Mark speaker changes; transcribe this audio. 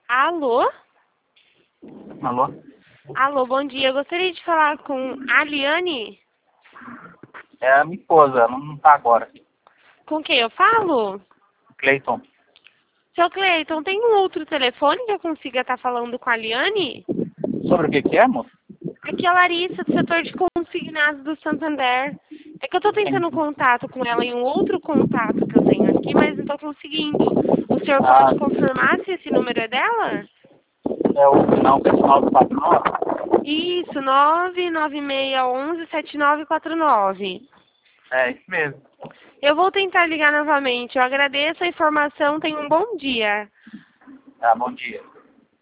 Speaker 1: Alô?
Speaker 2: Alô?
Speaker 1: Alô, bom dia. Eu gostaria de falar com a Liane.
Speaker 2: É a minha esposa, ela não tá agora.
Speaker 1: Com quem eu falo?
Speaker 2: Cleiton.
Speaker 1: Seu Cleiton, tem um outro telefone que eu consiga estar falando com a Liane?
Speaker 2: Sobre o que é, moço?
Speaker 1: Aqui é a Larissa, do setor de consignados do Santander. É que eu tô tentando contato com ela em um outro contato que eu tenho aqui, mas não tô conseguindo. O senhor
Speaker 2: Ah,
Speaker 1: pode confirmar se esse número é dela?
Speaker 2: é o final pessoal do 49?
Speaker 1: Isso, 996117949.
Speaker 2: É, isso mesmo.
Speaker 1: Eu vou tentar ligar novamente. Eu agradeço a informação. Tenha um bom dia.
Speaker 2: Tá, bom dia.